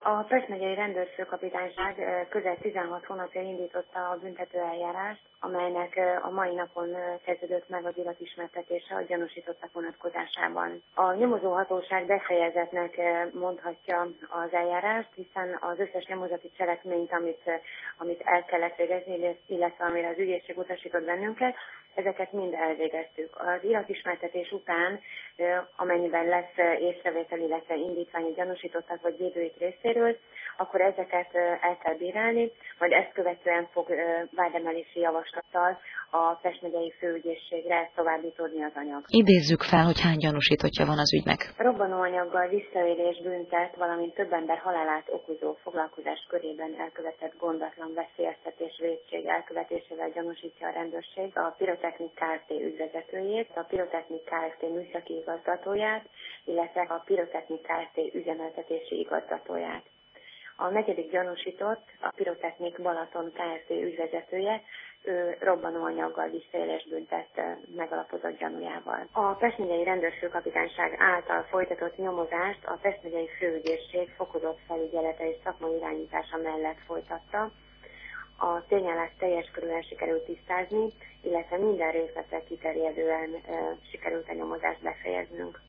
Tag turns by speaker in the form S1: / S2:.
S1: A Pest megyei rendőrfőkapitányság közel 16 hónapja indította a büntetőeljárást, amelynek a mai napon kezdődött meg az iratismertetése a gyanúsítottak vonatkozásában. A nyomozóhatóság befejezetnek mondhatja az eljárást, hiszen az összes nyomozati cselekményt, amit el kellett végezni, illetve amire az ügyészség utasított bennünket, ezeket mind elvégeztük. Az iratismertetés után, amennyiben lesz észrevétel, illetve indítvány a gyanúsítottak vagy védőik részéről, akkor ezeket el kell bírálni, majd ezt követően fog vádemelési javaslattal a Pest megyei főügyészségre továbbítódni az anyag.
S2: Idézzük fel, hogy hány gyanúsítottja van az ügynek.
S1: Robbanóanyaggal visszaélés büntet, valamint több ember halálát okozó foglalkozás körében elkövetett gondatlan veszélyeztetés vétség elkövetésével gyanúsítja a rendőrség a Pirotechnik Kft. Ügyvezetőjét, a Pirotechnik Kft. Műszaki igazgatóját, illetve a Pirotechnik Kft. Üzemeltetési igazgatóját. A negyedik gyanúsított, a Pirotechnik Balaton Kft. Ügyvezetője, ő robbanóanyaggal visszaélést büntett megalapozott gyanújával. A Pest megyei rendőrfőkapitányság által folytatott nyomozást a Pest megyei főügyészség fokozott felügyelete és szakmai irányítása mellett folytatta. A tényállást teljes körülön sikerült tisztázni, illetve minden részletre kiterjedően sikerült a nyomozást befejeznünk.